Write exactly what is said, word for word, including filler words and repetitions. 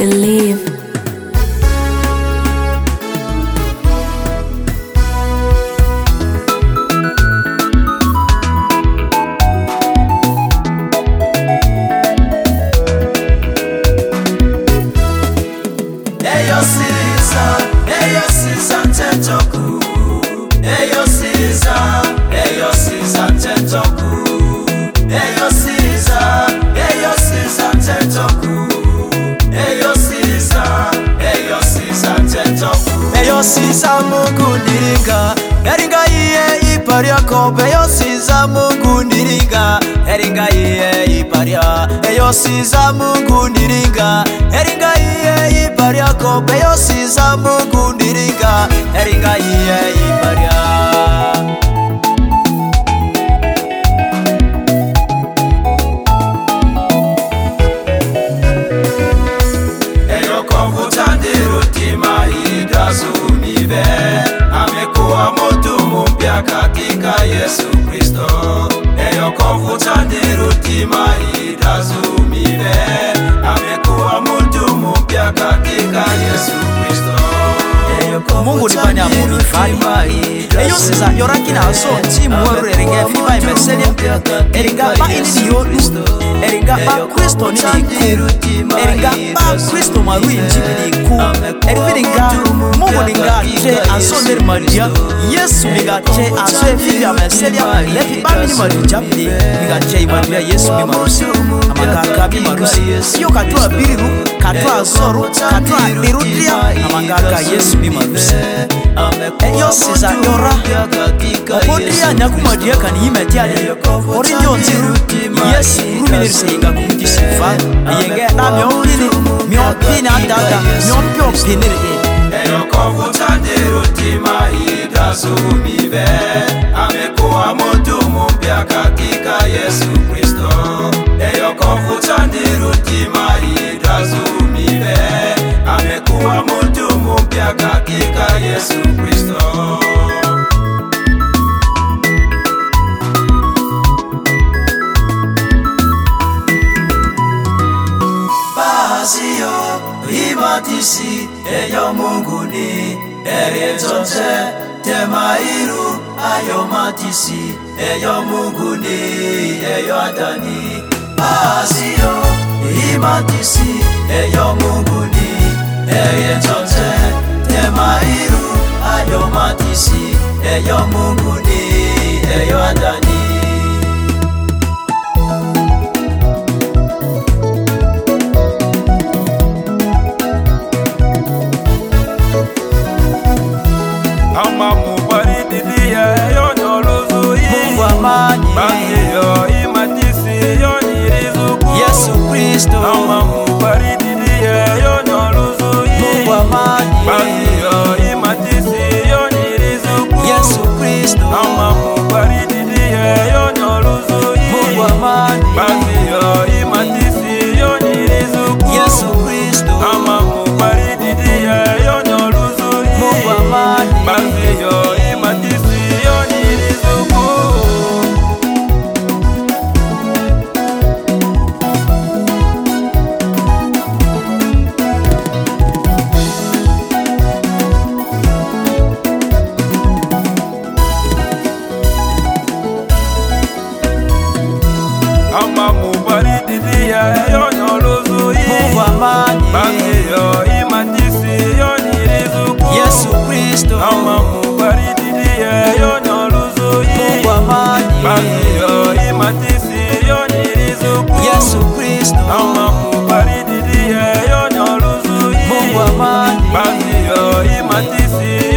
believe. Eyo Caesar, Eyo Caesar Tetoku. Eyo Caesar, Eyo Caesar Tetoku. Eyo Caesar, Eyo Caesar Tetoku. Eyo Caesar, Eyo Caesar Tetoku. Eyo Caesar Mungu niringa, eringa iye iparia kobe. Eyo Caesar Mungu niringa, eringa iye iparia. Eyo Caesar Mungu niringa, eringa iye iparia kobe. Eyo Caesar Mungu niringa, eringa iye iparia. Idazumive amekuwa mtu mpya katika Yesu Kristo. Eyo kovuta ndirutima idazumive amekuwa mtu mpya katika Yesu Kristo. Mungu ni banya muri fali eyo siza yorakina so timu wore ringa fiba imeselia eringa ba ini yo eringa ba Kristo ni ku eringa ba Kristo maru injibini ku eringa Mungu ninga che asonder maria Yesu ninga che aswe fiba imeselia lefi ba mini maru jambi ninga che maria Yesu ni marusi amagaka bi marusi yo katwa biriru katwa zoro katwa dirutia amagaka Yesu ni marusi. Eyo Caesar yora Odia nyakumadia kani imetiade Oridio nziru Yes rumini risenga kumtisifa Yenge na miopini Miopini andada Miopio piniri. Eyo kovuta ndirutima idazumive amekuwa mtu mpya katika Yesu Kristo. Eyo kovuta ndirutima idazumive amekuwa mtu mpya katika Yesu Kristo. Bazio imatisi eyo Mungu ni erienzote temairu ayo matisi eyo Mungu ni eyo adani. Bazio imatisi eyo Mungu ni erienzote temairu ayo matisi eyo Mungu ni eyo adani. Ama mubaridi diye yo luzu hii Mungu amani basi yo imatisi yo nirizuku Yesu Kristo. Ama mubaridi diye yo luzu hii Mungu amani basi yo imatisi yo nirizuku Yesu Kristo. Ama mubaridi diye yo luzu hii Mungu amani basi yo imatisi yo nirizuku Yesu Kristo. Ama mubaridi diye yo luzu hii Mungu amani basi yo imatisi yo nirizuku. Ama mubaridi diye yo luzu hii Mungu amani basi yo imatisi yo nirizuku Yesu Kristo. Ama mubaridi diye yo luzu hii Mungu amani basi yo imatisi yo nirizuku Yesu Kristo. Ama mubaridi diye yo luzu hii Mungu amani basi yo imatisi